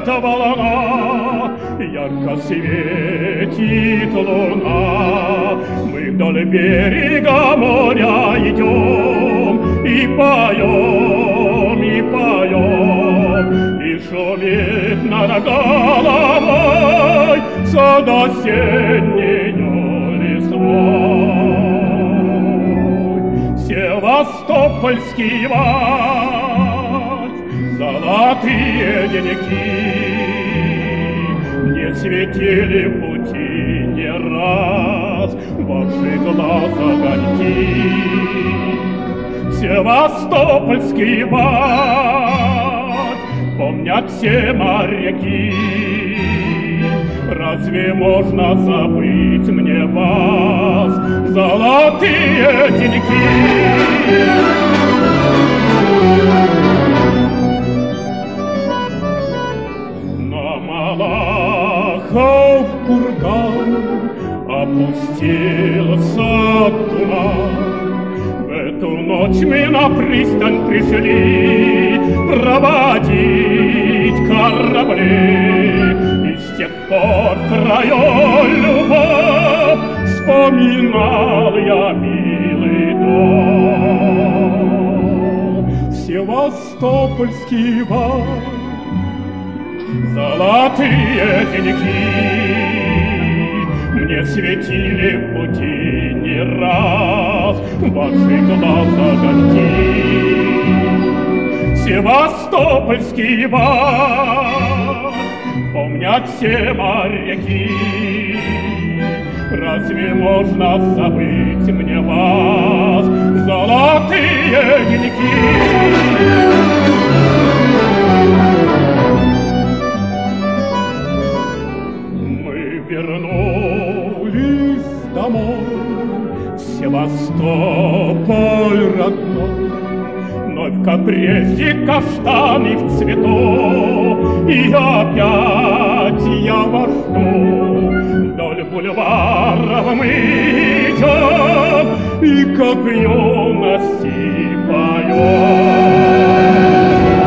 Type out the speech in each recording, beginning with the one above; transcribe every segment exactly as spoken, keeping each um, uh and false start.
эта волна, ярко светит луна. Мы вдоль берега моря идем и поем, и поем, и шумит над головой сад осеннею листвой. Севастопольский вальс, золотые деньки не светили пути не раз ваши глаза огоньки. Севастопольский вальс помнят все моряки. Разве можно забыть мне вас, золотые деньги? На Малахов курган опустился туман. В эту ночь мы на пристань пришли проводить корабли. И с тех пор твою любовь вспоминал я, милый дом. Севастопольский вальс, золотые деньги мне светили в пути не раз ваши глаза огоньки. Севастопольский вальс помнят все моряки. Разве можно забыть мне вас, золотые деньги? Мы вернулись домой в Севастополь родной. Вновь как прежде каштаны в цвету, и опять я вожду. Вдоль бульваров мы идем, и как в юности поем.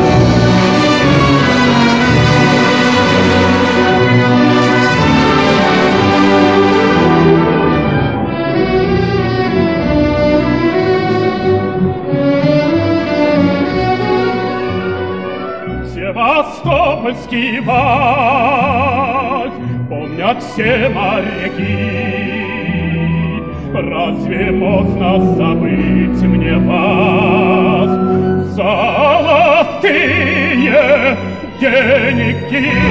Севастопольский вальс помнят все моряки. Разве можно забыть мне вас, золотые деньги?